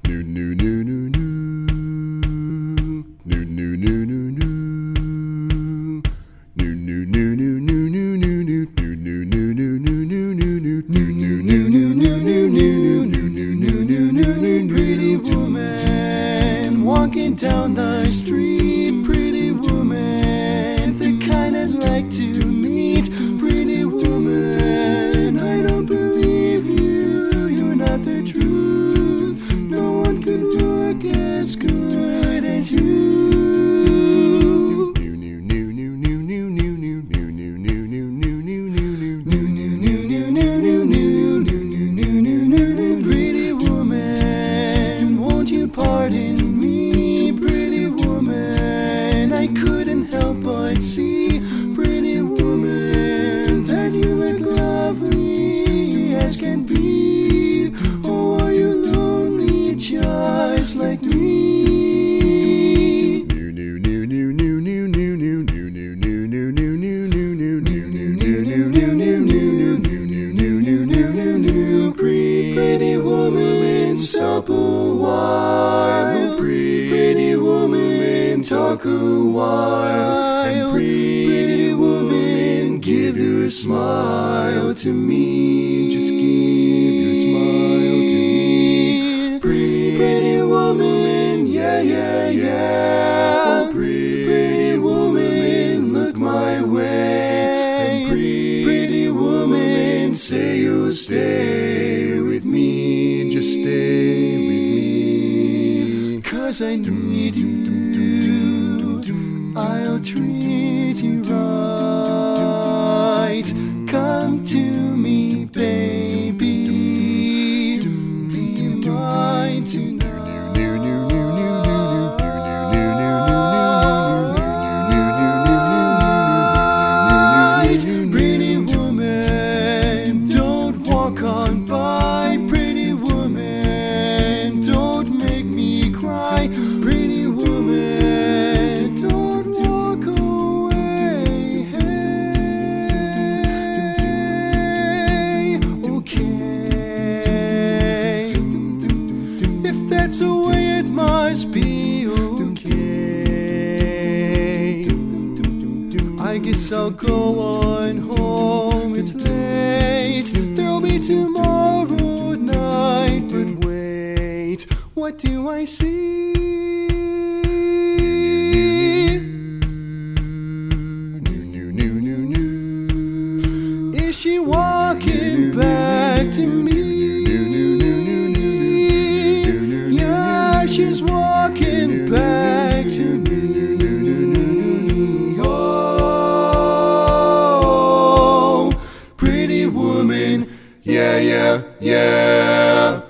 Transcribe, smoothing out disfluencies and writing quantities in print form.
Pretty woman walking down the street. Pretty woman, the kind I'd like to meet. Pretty woman, I don't believe you. You're not the truth. No one could look as good as you. Pretty woman, won't you pardon me? Pretty woman, I couldn't help but see. Pretty woman, that you look lovely as can be. Oh, are you lonely just like me? Pretty woman, stop a while. Pretty woman, talk a while. And pretty woman, give your smile to me. Just give your smile to me. Pretty woman, yeah, yeah, yeah. Oh, pretty woman, look my way. And pretty woman, say you'll stay with me. Just stay with me. 'Cause I need you. I'll treat you right. Come to me, baby. Be mine tonight. Pretty woman, don't walk on by. Pretty woman, don't make me cry. Pretty woman, don't walk away. Hey, okay. If that's the way it must be, okay. I guess I'll go on home, it's late. There'll be tomorrow night. But wait, what do I see? Is she walking back to me? Yeah, she's walking back to me. Oh, pretty woman, yeah, yeah, yeah.